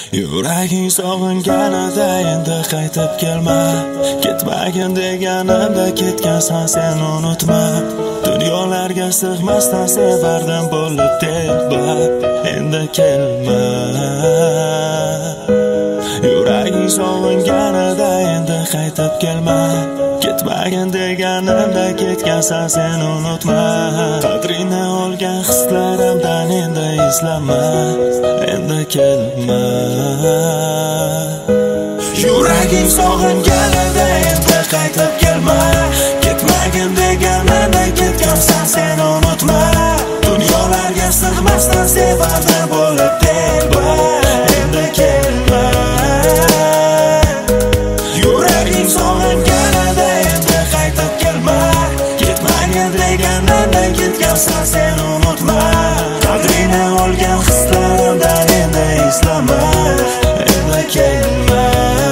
Yuraging sog'inganida endi qaytib kelma. Ketmagin deganimda ketgansan sen unutma. Dunyolarga sig'masdan sevardim bo'lib telba. Endi kelma. Yuraging sog'inganida endi qaytib kelma. Ketmagin deganimda ketgansan sen unutma. Qadrini olgan hislarimdan endi izlama. Endi kelma. Yuraging sog'inganida endi qaytib kelma. Ketmagin deganimda ketgansan sen unutma. Dunyolarga sig'masdan sevardim bo'lib telba. Endi kelma. Yuraging sog'inganida endi qaytib kelma. Ketmagin deganimda ketgansan sen unutma. Qadrini olgan hislarimdan endi izlama. Endi kelma.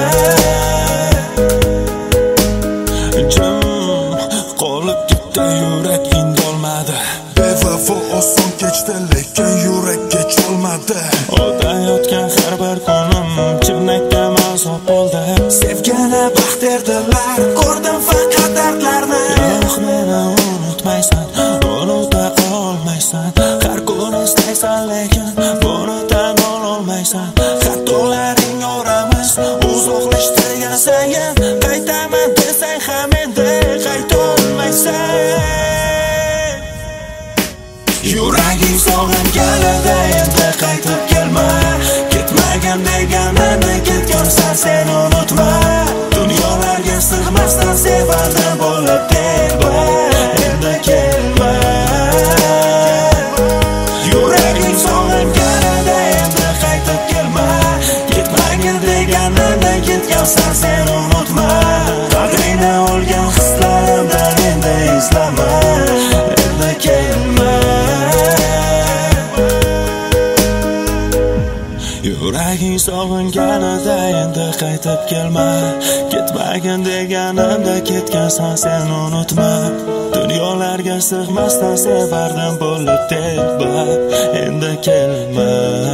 Qolib ketdi yurak indolmadi. Bevafo oson kechdi lekin yurak kecholmadi. O'tayotgan har bir kunim chinakka mazob bo'ldi. Sevgani baxt derdilar, ko'rdim faqat dardlarni. Yo'q, meni unutmaysan, unuta olmaysan. Har kun istaysan lekin buni tan olmaysan. Xatolaring yoramiz, uzoqlashtirgan sayin qaytaman desang ham endi qaytolmaysan. Yuraging sog'inganida endi qaytib kelma. Ketmagin deganimda ketgansan sen unutma. Dunyolarga sig'masdan sevardim bo'lib telba. Endi kelma. Yuraging sog'inganida endi qaytib kelma. Ketmagin deganimda ketgansan sen unutma. Qadrini olgan hislarimdan endi izlama. Endi kelma. Yuraging sog'inganida endi qaytib kelma. Ketmagin deganimda ketgansan sen unutma. Dunyolarga sig'masdan sevardim bo'lib telba. Endi kelma.